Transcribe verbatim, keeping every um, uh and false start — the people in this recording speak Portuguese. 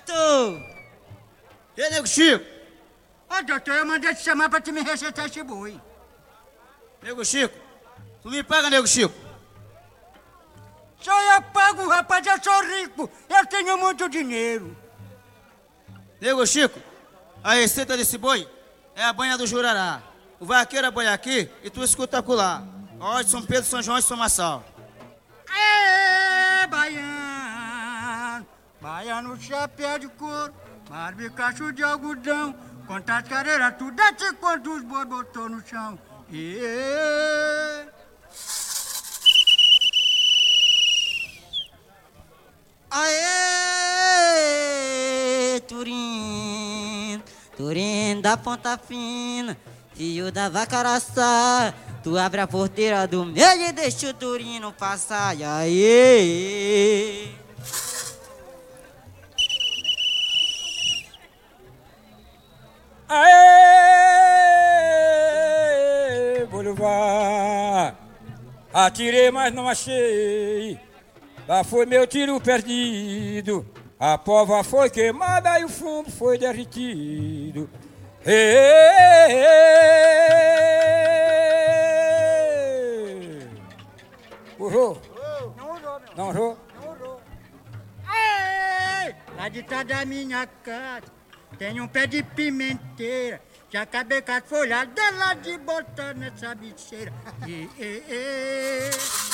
doutor! E nego Chico? Ô, doutor, eu mandei te chamar pra te me receitar esse boi. Nego Chico, tu me paga, nego Chico? Só eu pago, rapaz, eu sou rico. Eu tenho muito dinheiro. Nego Chico, a receita desse boi é a banha do Jurará. O vaqueiro banha aqui e tu escuta acolá. Ó, de São Pedro, São João e São Massal. Aê, baiano, baiano, chapéu de couro, barbicacho de algodão, conta as carreiras, tudo assim quando os boi botou no chão. E... Aê, Turim, Turim da ponta fina, filho da vacaraçá, tu abre a porteira do meio e deixa o Turino passar, e aê. Aê, Bolivar, atirei, mas não achei. Lá foi meu tiro perdido, a pova foi queimada e o fumo foi derretido. Ei! Urrou? Não urrou, meu. Não urrou? Não urrou. Ei, lá de trás da minha casa tem um pé de pimenteira. Já acabei com as folhas dela de botar nessa bicheira. E, e, e.